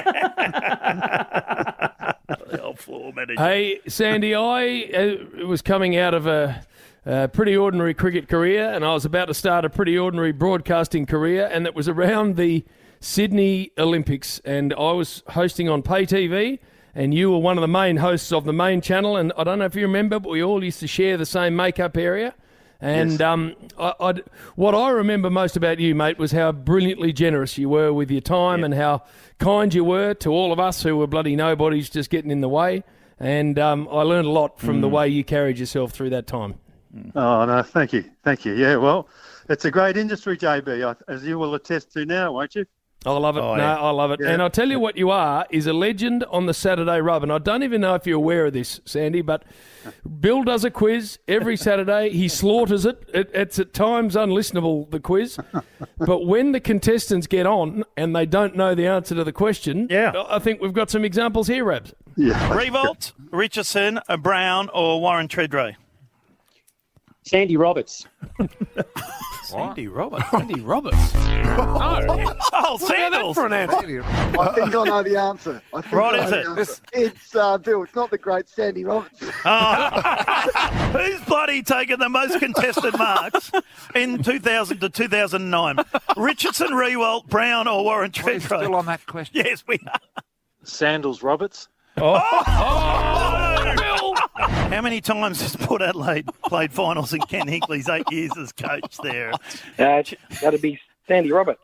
The old floor manager.
Hey, Sandy, I uh, was coming out of a, a pretty ordinary cricket career and I was about to start a pretty ordinary broadcasting career, and it was around the Sydney Olympics, and I was hosting on pay T V, and you were one of the main hosts of the main channel, and I don't know if you remember, but we all used to share the same makeup area. And
Yes.
um, I, I'd, what I remember most about you, mate, was how brilliantly generous you were with your time and how kind you were to all of us who were bloody nobodies just getting in the way. And um, I learned a lot from the way you carried yourself through that time.
Oh, no, thank you. Thank you. Yeah, well, it's a great industry, J B, I- as you will attest to now, won't you?
I love it.
Oh,
no,
yeah.
I love it.
Yeah.
And I'll tell you what you are is a legend on the Saturday Rub. And I don't even know if you're aware of this, Sandy, but Bill does a quiz every Saturday. He slaughters it. it. It's at times unlistenable, the quiz. But when the contestants get on and they don't know the answer to the question,
yeah.
I think we've got some examples here, Rabs.
Yeah.
Revolt, Richardson, a Brown, or Warren Treadray?
Sandy Roberts.
Sandy Roberts.
Sandy Roberts.
No. Oh, Sandals.
for an answer.
I think I know the answer. I think
What
I
is
know
it?
the answer. It's uh, Bill. It's not the great Sandy Roberts.
Oh. Who's bloody taken the most contested marks in two thousand to two thousand nine? Richardson, Rewalt, Brown, or Warren Treadray?
Still on that question.
Yes, we are.
Sandals Roberts.
Oh, oh, Bill! How many times has Port Adelaide played finals in Ken Hinkley's eight years as coach there?
Uh, that'd be Sandy Roberts.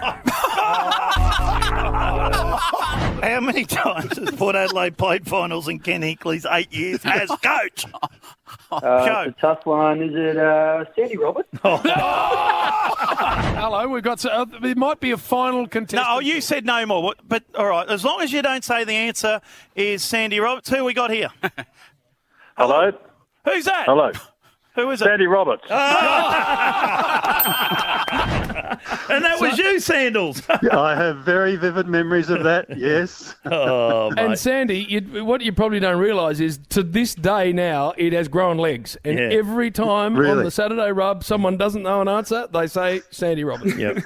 How many times has Port Adelaide played finals in Ken Hinkley's eight years as coach?
Uh, it's a tough one. Is it uh, Sandy Roberts?
Hello, we've got. Uh, it might be a final contestant.
No, you said no more. What- But all right, as long as you don't say the answer is Sandy Roberts. Who we got here?
Hello?
Who's that?
Hello.
Who is it?
Sandy Roberts.
And that was you, Sandals.
I have very vivid memories of that, yes.
Oh,
And Sandy, you, what you probably don't realise is to this day now it has grown legs, and
Yeah.
every time on
Really?
the Saturday Rub someone doesn't know an answer, they say Sandy Roberts.
Yep.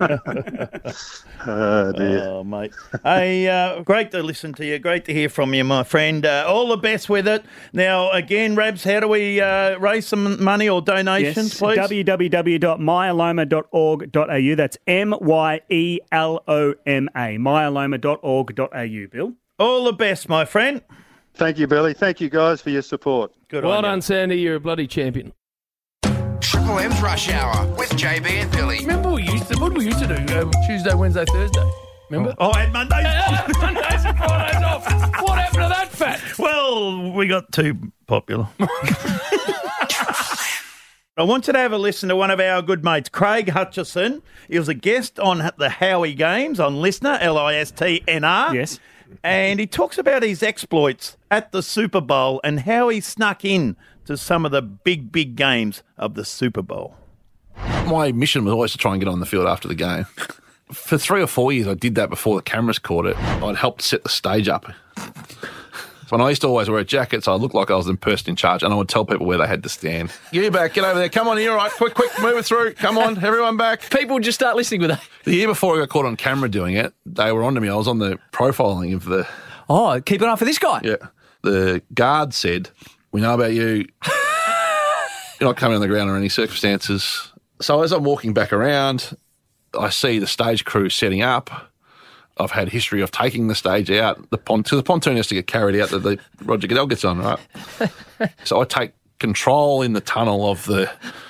Oh, dear.
Oh, mate. Hey, uh, great to listen to you. Great to hear from you, my friend. Uh, all the best with it. Now, again, Rabs, how do we uh, raise some money or donations,
Yes,
please?
w w w dot myeloma dot org dot a u. That's M Y E L O M A, myeloma dot org dot a u, Bill.
All the best, my friend.
Thank you, Billy. Thank you, guys, for your support.
Good
Well
on
done,
you.
Sandy. You're a bloody champion.
Triple M's Rush Hour with J B and Billy.
Remember what we used to, what did we used to do? Um, Tuesday, Wednesday, Thursday. Remember?
Oh, and Mondays.
Mondays and Fridays off. What happened to that fat?
Well, we got too popular. I want you to have a listen to one of our good mates, Craig Hutchison. He was a guest on the Howie Games on Listener, L I S T N R.
Yes.
And he talks about his exploits at the Super Bowl and how he snuck in to some of the big, big games of the Super Bowl.
My mission was always to try and get on the field after the game. For three or four years, I did that before the cameras caught it. I'd helped set the stage up. So when I used to always wear a jacket, so I looked like I was the person in charge, and I would tell people where they had to stand. You back, get over there. Come on here, all right. Quick, quick, move it through. Come on, everyone back.
People would just start listening with that.
The year before I got caught on camera doing it, they were onto me. I was on the profiling of the...
Oh, keep an eye for this guy.
Yeah. The guard said, we know about you. You're not coming on the ground under any circumstances. So as I'm walking back around, I see the stage crew setting up. I've had history of taking the stage out. The pont- so the pontoon has to get carried out that the Roger Goodell gets on, right? So I take control in the tunnel of the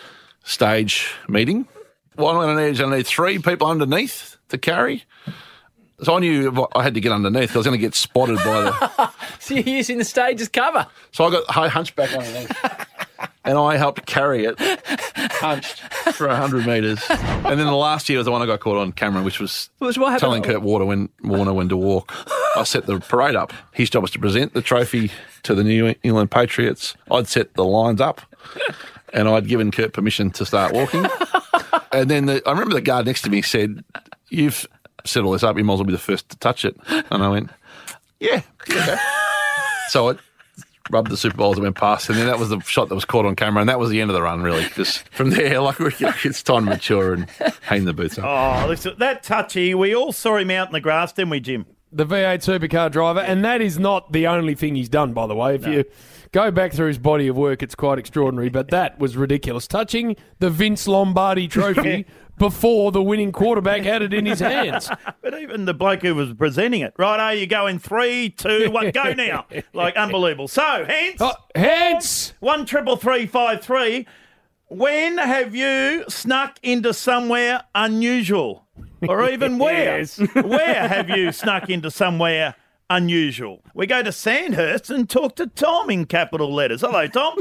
stage meeting. What I'm going to need is I need three people underneath to carry. So I knew I had to get underneath. I was going to get spotted by the...
So you're using the stage as cover.
So I got I hunched back underneath. And I helped carry it, hunched for one hundred metres. And then the last year was the one I got caught on camera, which was
What happened?
telling Kurt Warner when, Warner when to walk. I set the parade up. His job was to present the trophy to the New England Patriots. I'd set the lines up, and I'd given Kurt permission to start walking. And then the, I remember the guard next to me said, "You've set all this up, you might as well be the first to touch it." And I went, yeah, okay. So I rubbed the Super Bowl as it went past, and then that was the shot that was caught on camera, and that was the end of the run, really. Because from there, like, it's time to mature and hang the boots up.
Oh, listen, that touchy, we all saw him out in the grass, didn't we, Jim?
The V eight supercar driver, and that is not the only thing he's done, by the way. If no. you go back through his body of work, it's quite extraordinary, but that was ridiculous. Touching the Vince Lombardi trophy before the winning quarterback had it in his hands.
But even the bloke who was presenting it, right, you go in three, two, one, go now. Like, unbelievable. So, hence,
oh, hence,
one triple three five three. When have you snuck into somewhere unusual? Or even where?
Yes.
Where have you snuck into somewhere unusual? We go to Sandhurst and talk to Tom in capital letters. Hello, Tom.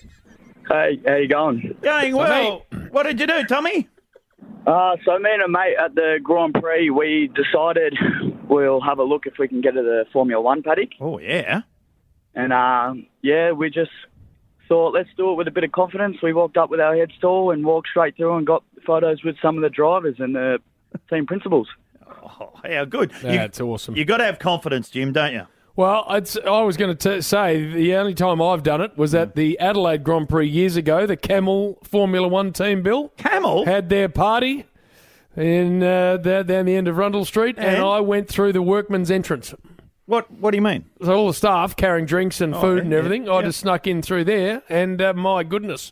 Hey, how you going?
Going well. What did you do, Tommy?
Uh, so me and a mate at the Grand Prix, we decided we'll have a look if we can get to the Formula One paddock.
Oh, yeah.
And, um, yeah, we just thought, let's do it with a bit of confidence. We walked up with our heads tall and walked straight through and got photos with some of the drivers and the team principals.
Oh, how good.
That's you, awesome.
You got to have confidence, Jim, don't you?
Well, it's, I was going to say the only time I've done it was at the Adelaide Grand Prix years ago. The Camel Formula One team, Bill.
Camel?
Had their party in uh, there, down the end of Rundle Street, and? and I went through the workman's entrance.
What What do you mean?
So all the staff carrying drinks and
oh,
food
yeah,
and everything.
yeah.
I just snuck in through there, and uh, my goodness.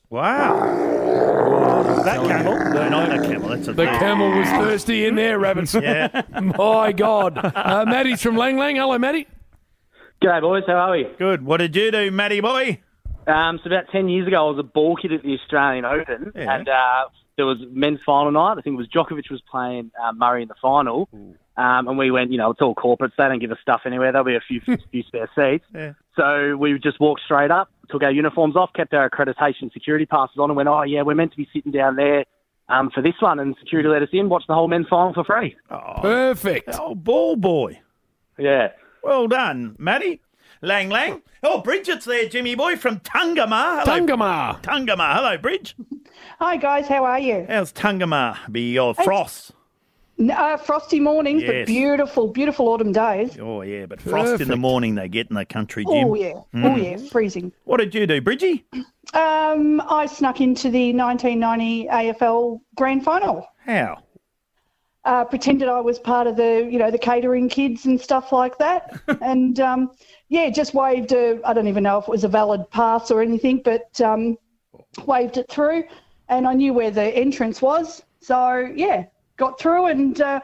Wow. That camel? No, not that camel. That's a
the thing. Camel was thirsty in there, rabbits.
Yeah.
My God. Uh, Matty's from Lang Lang. Hello, Matty.
G'day, boys. How are we?
Good. What did you do, Matty boy?
Um, so about ten years ago, I was a ball kid at the Australian Open,
yeah.
and uh, there was men's final night. I think it was Djokovic was playing uh, Murray in the final, um, and we went, you know, it's all corporates. They don't give us stuff anywhere. There'll be a few few spare seats.
Yeah.
So we just walked straight up took our uniforms off, kept our accreditation security passes on, and went, oh, yeah, we're meant to be sitting down there um, for this one. And security let us in, watched the whole men's final for free.
Oh,
Perfect.
Oh, ball boy.
Yeah.
Well done, Matty. Lang Lang. Oh, Bridget's there, Jimmy boy, from Tungama. Hello.
Tungama.
Tungama. Hello, Bridge.
Hi, guys. How are you?
How's Tungama? Be your frost.
Uh, frosty mornings,
Yes.
but beautiful, beautiful autumn days.
Oh, yeah, but frost in the morning they get in the country, Jim.
Oh, yeah.
Mm.
Oh, yeah. Freezing.
What did you do, Bridgie?
Um, I snuck into the nineteen ninety A F L Grand Final.
How?
Uh, pretended I was part of the, you know, the catering kids and stuff like that. and, um, yeah, just waved a, I don't even know if it was a valid pass or anything, but um, waved it through. And I knew where the entrance was. So, yeah, got through. And uh,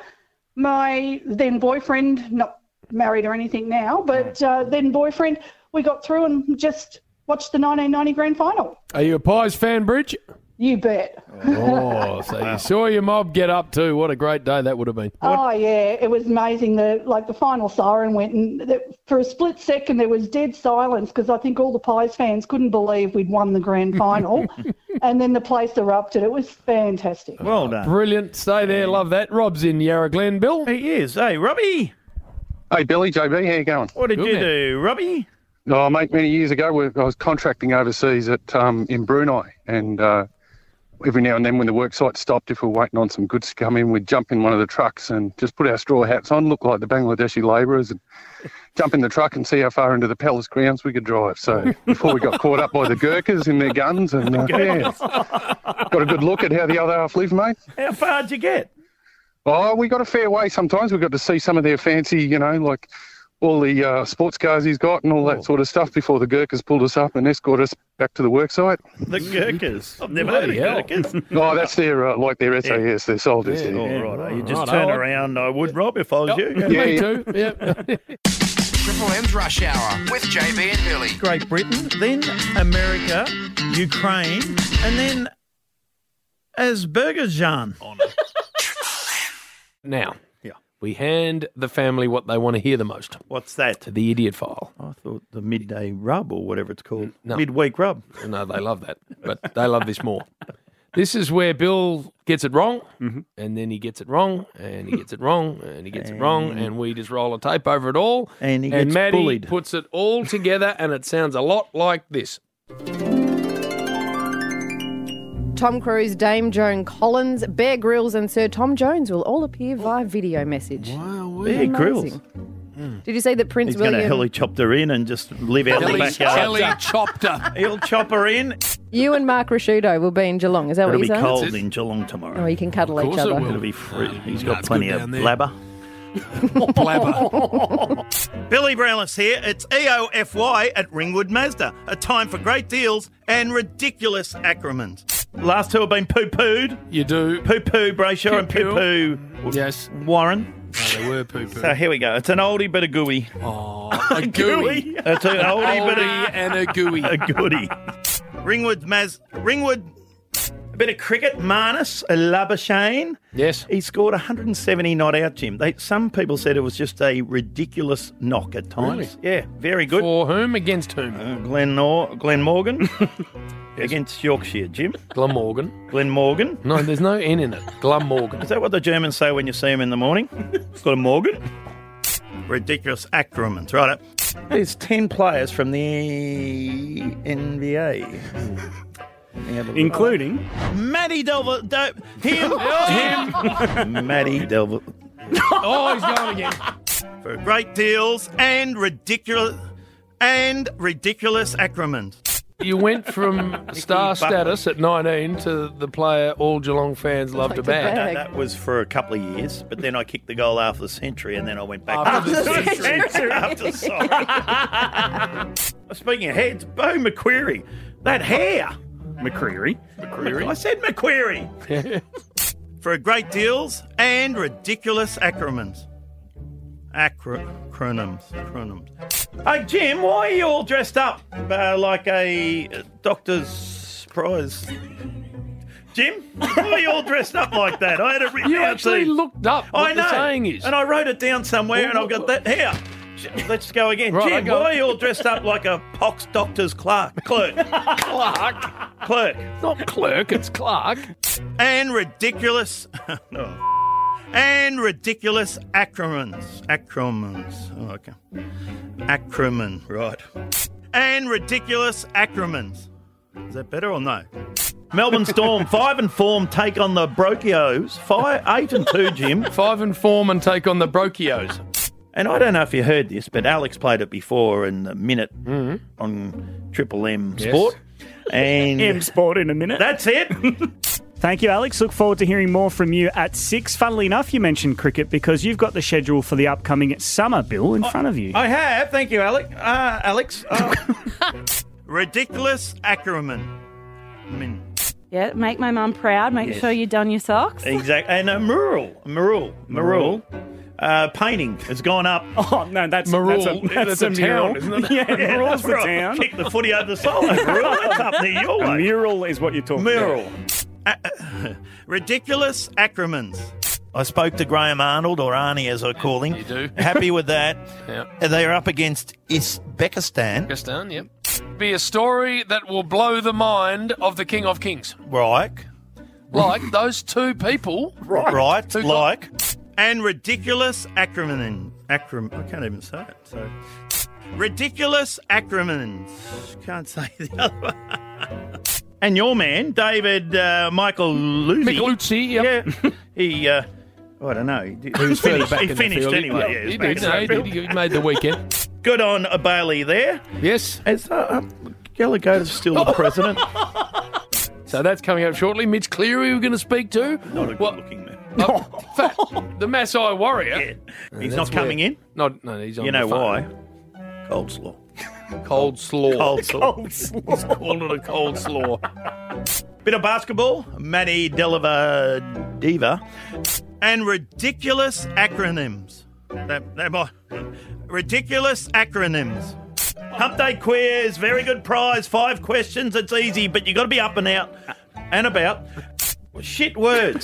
my then boyfriend, not married or anything now, but uh, then boyfriend, we got through and just watched the nineteen ninety Grand Final.
Are you a Pies fan, Bridge?
You bet.
Oh, so you saw your mob get up too. What a great day that would have been.
Oh yeah, it was amazing. The like the final siren went, and the, for a split second there was dead silence because I think all the Pies fans couldn't believe we'd won the grand final, and then the place erupted. It was fantastic.
Well done.
Brilliant. Stay there. Love that. Rob's in Yarra Glen, Bill.
He is. Hey, Robbie.
Hey, Billy, J B, how you going?
What did
Good,
you
man.
do, Robbie?
Oh, mate, many years ago, we- I was contracting overseas at um, in Brunei, and uh, every now and then when the work site stopped, if we were waiting on some goods to come in, we'd jump in one of the trucks and just put our straw hats on, look like the Bangladeshi labourers, and jump in the truck and see how far into the palace grounds we could drive. So before we got caught up by the Gurkhas in their guns, and uh, yeah, got a good look at how the other half live, mate.
How far did you get?
Oh, we got a fair way sometimes. We got to see some of their fancy, you know, like all the uh, sports cars he's got and all that sort of stuff before the Gurkhas pulled us up and escorted us back to the work site.
The Gurkhas. I've never heard of Gurkhas.
Oh, that's their, uh, like their S A S, their soldiers.
Yeah,
Yeah.
all right. You just
Right,
turn
oh,
around, I would, Rob, if I was you.
Yeah, me
too. Yeah.
Triple M's Rush Hour with J B and Billy.
Great Britain, then America, Ukraine, and then Azerbaijan.
Now,
yeah.
we hand the family what they want to hear the most.
What's that?
The idiot file.
I thought the midday rub or whatever it's called.
No.
Midweek rub.
No, they love that, but they love this more. This is where Bill gets it wrong,
Mm-hmm.
and then he gets it wrong, and he gets it wrong, and he gets it wrong, and we just roll a tape over it all.
And he
and
gets
Maddie
bullied.
puts it all together, and it sounds a lot like this.
Tom Cruise, Dame Joan Collins, Bear Grylls and Sir Tom Jones will all appear via video message.
Wow,
Bear Grylls.
Did you see that Prince
He's going to
William...
helicopter in and just live out in the
Heli-
backyard.
Helicopter.
He'll chop her in.
You and Mark Rashudo will be in Geelong. Is that
It'll
what
be
you're saying?
cold in Geelong tomorrow.
Oh, you can cuddle each other.
It'll be free. He's
No,
got
it's
plenty
good
of
down there.
blabber.
Blabber.
Billy Brownless here. It's E O F Y at Ringwood Mazda. A time for great deals and ridiculous acromens. Last two have been poo-pooed.
You do.
Poo-poo Brayshaw and
Poo-poo.
poo-poo
Yes.
Warren.
No, they were poo-poo.
So here we go. It's an oldie but a gooey.
Oh, a gooey.
It's an oldie but
Oldie
a,
and a gooey.
a goodie. Ringwood Maz... Ringwood... A bit of cricket. Marnus Labuschagne.
Yes.
He scored one hundred seventy not out, Jim. They, some people said it was just a ridiculous knock at times.
Really?
Yeah, very good.
For whom? Against whom?
Uh, Glenn, Nor- Glenn Morgan against Yorkshire, Jim.
Glenn Morgan.
Glenn Morgan.
No, there's no N in it. Glenn Morgan.
Is that what the Germans say when you see him in the morning? Got a Morgan? Ridiculous acromens, right? There's ten players from the N B A.
Including
Matty Delver... Do- him! him! Matty Delver...
Oh, he's going again.
For great deals and ridiculous... And ridiculous acromens.
You went from star status at nineteen to the player all Geelong fans love to bag.
That, that was for a couple of years, but then I kicked the goal after the century, and then I went back
After
to
the century.
after sorry. Speaking of heads, Bo McQuarrie, that hair.
McCreary.
McQuarrie. I said McQuarrie. For great deals and ridiculous acromens. Acro- acronyms. Acronyms. Hey, Jim, why are you all dressed up uh, like a uh, doctor's prize? Jim, why are you all dressed up like that? I had it written
You
down
actually
too.
looked up what
I
the
know,
saying is.
and I wrote it down somewhere, and I've got that here. Let's go again.
Right,
Jim,
go.
why are you all dressed up like a pox doctor's clerk? Clerk.
Clark.
Clerk.
Not clerk, it's Clark.
And ridiculous... no. And ridiculous acronyms. Acronyms. Oh, okay. Acronym, right. And ridiculous acronyms. Is that better or no? Melbourne Storm, five and form, take on the Brochios. Five, eight and two, Jim.
Five and form and take on the Brochios.
And I don't know if you heard this, but Alex played it before in the minute on Triple M
Yes.
Sport. And
M Sport in a minute.
That's it.
Thank you, Alex. Look forward to hearing more from you at six. Funnily enough, you mentioned cricket because you've got the schedule for the upcoming summer, Bill, in front of you.
I have. Thank you, Alex. Uh, Alex. Uh, ridiculous acronym. I mean,
Yeah, make my mum proud. Make
Yes.
sure you've done your socks.
exactly. And a mural. Mural. Mural. Uh, painting has gone up.
Oh, no, that's
Marul.
That's a, that's
That's a
mural.
town, isn't it?
Yeah, Marul's
that's
the
right.
town.
Kick the footy over the solo. Mural. That's up near your
A
way.
mural is what you're talking
Mural.
about.
Uh, uh, ridiculous acronyms. I spoke to Graham Arnold, or Arnie as I call him.
You do.
Happy with that.
Yeah.
They're up against Uzbekistan.
Pakistan, yep. Be a story that will blow the mind of the King of Kings.
Right.
Like those two people.
Right. Right.
Two
Like. And ridiculous acronym. Acrom. I can't even say it. So. Ridiculous acronyms. Can't say the other one. And your man, David uh, Michael Luzzi.
Micheluzzi, yep.
Yeah. He, uh, I don't know. He, did,
He was further
finished,
back
he
in the
finished
field.
anyway.
Yeah,
Yeah,
he
was back
did.
in
No,
the
he
field.
did. He made the weekend.
Good on uh, Bailey there.
Yes.
Is uh, uh, Gallagher's still the president?
So that's coming up shortly. Mitch Cleary we're going to speak to.
Not a
Well,
good-looking man.
uh, fact, the Maasai warrior.
Yeah. He's
That's
not coming
where-
in.
Not, no, he's on
You know
the phone.
why? Cold slaw.
Cold slaw.
Cold slaw.
He's called it a cold slaw.
Bit of basketball. Matty Delava Diva. And ridiculous acronyms. That, that, boy. Ridiculous acronyms. Hump Day quiz. Very good prize. Five questions. It's easy, but you got to be up and out and about. Shit words.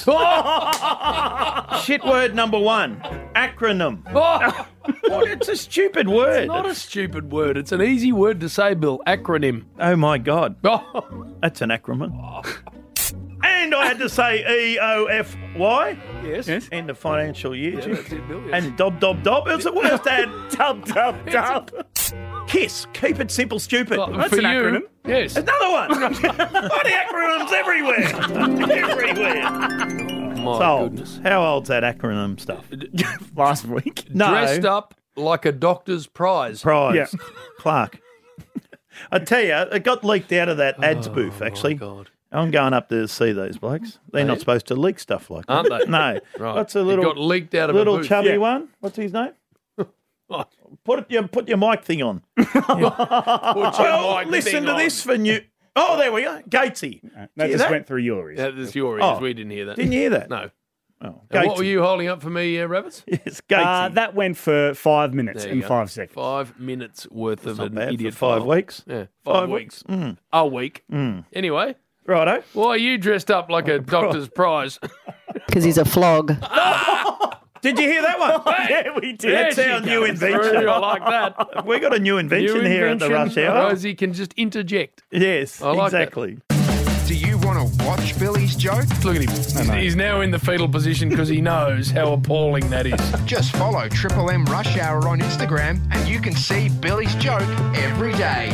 Shit word number one. Acronym.
Oh,
What? It's a stupid word.
it's not a stupid word. It's an easy word to say, Bill. Acronym.
Oh, my God.
Oh,
That's an acronym. And I had to say E O F Y.
yes.
Yes.
End of financial year.
Yeah,
Jim.
that's it, Bill, yes.
And dob, dob, dob. It was the worst ad.
Dub, dub, dub.
Kiss. Keep it simple, stupid.
Well,
That's
for
an
you,
acronym.
Yes.
Another one. Bloody acronyms everywhere. everywhere.
My
So,
goodness.
how old's that acronym stuff?
Last week.
No.
Dressed up like a doctor's prize.
Prize.
Yeah.
Clark. I tell you, it got leaked out of that ad spoof, actually.
Oh, God.
I'm going up to see those blokes. They're not supposed to leak stuff like that.
Aren't they?
No.
Right.
What's a
It
little
got leaked out of a
little
booth.
chubby
Yeah.
one? What's his name?
Oh.
Put it, your, put your mic thing on.
Put your
Well,
mic
listen
thing
to
on.
this for new. Oh, there we go. Gatesy.
That
Hear
just
that?
went through your ears.
That is your ears.
Oh.
We didn't hear that.
Didn't you hear that?
No.
Oh,
And what
Gatesy.
were you holding up for me, uh, Rabbits?
Yes, Gatesy.
Uh, that went for five minutes
There
and
you go.
five seconds.
Five minutes worth of
not
an
bad for
idiot
five
file.
weeks.
Yeah, five,
Five
weeks.
weeks. Mm.
A week.
Mm.
Anyway,
Righto.
why are you dressed up like a doctor's prize?
Because he's a flog.
Did you hear that one?
Yeah, we did.
That's
There
our
she
new
goes
invention.
through. I like that.
We got a new invention
New
here at the Rush
invention.
Hour.
Rosie can just interject.
Yes,
I like that.
exactly.
Do you want to watch Billy's joke?
Look at him. He's, he's now in the fetal position because he knows how appalling that is.
Just follow Triple M Rush Hour on Instagram and you can see Billy's joke every day.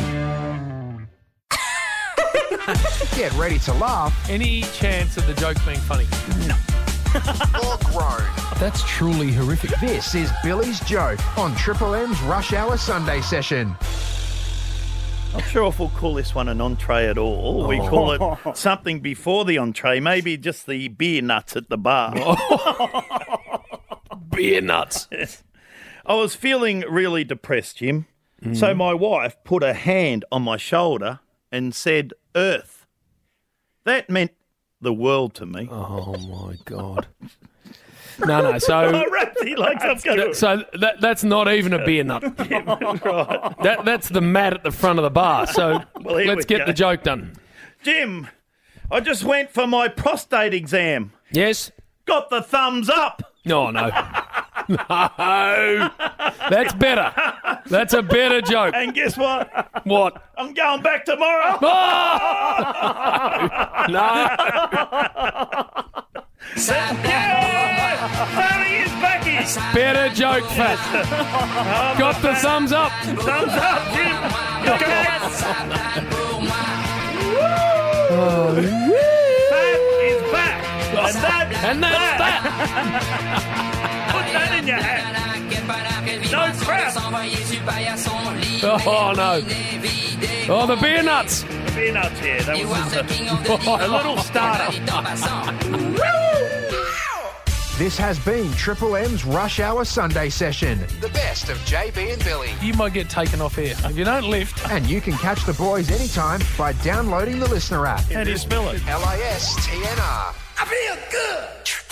Get ready to laugh
Any chance of the joke being funny?
or groan.
That's truly horrific.
This is Billy's joke on Triple M's Rush Hour Sunday session.
Not sure if we'll call this one an entree at all. We call it something before the entree, maybe just the beer nuts at the bar.
Beer nuts.
I was feeling really depressed, Jim. So my wife put a hand on my shoulder and said, Earth. That meant the world to me.
Oh, my God. No, no, so...
Rapsy likes I've got to-
So that that's not even a beer nut.
Right.
That That's the mat at the front of the bar. So
Well, here
let's
we
get
go.
the joke done.
Jim, I just went for my prostate exam.
Yes?
Got the thumbs up.
No, no. No. That's better. That's a better joke.
And guess what?
What?
I'm going back tomorrow.
No.
Barry is Becky.
Better joke, Fat. Got the thumbs up.
Thumbs up, Jim. Yes.
Oh,
Fat is back. And that,
and that's that.
Put that in your hat. No crap.
Oh, no. Oh, the beer nuts.
The beer nuts, yeah. That was just a, a little starter.
This has been Triple M's Rush Hour Sunday Session. The best of J B and Billy.
You might get taken off air if you don't lift.
And you can catch the boys anytime by downloading the Listener app.
How do you spell it?
L I S T N R.
I feel good.